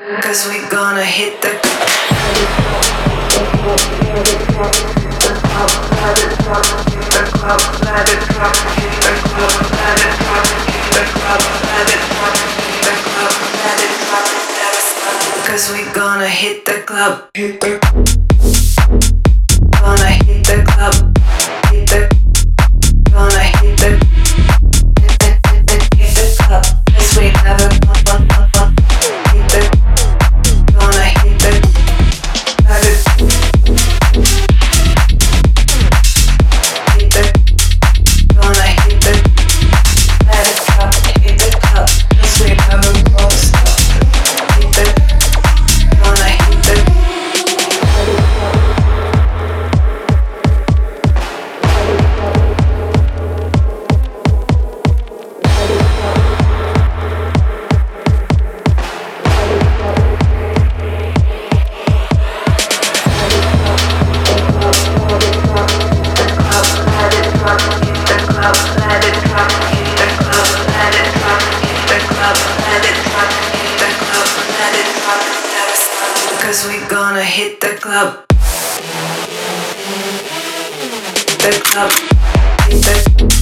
Cause we gonna hit the Cause we gonna hit the club. Gonna hit the club. Hit the Gonna hit the hit the club. Cause we never hit the Gonna hit the hit the Gonna hit the let it club. Hit the club. Cause we never stop. Hit the Gonna hit the Cause we gonna hit the club. The club. Hit the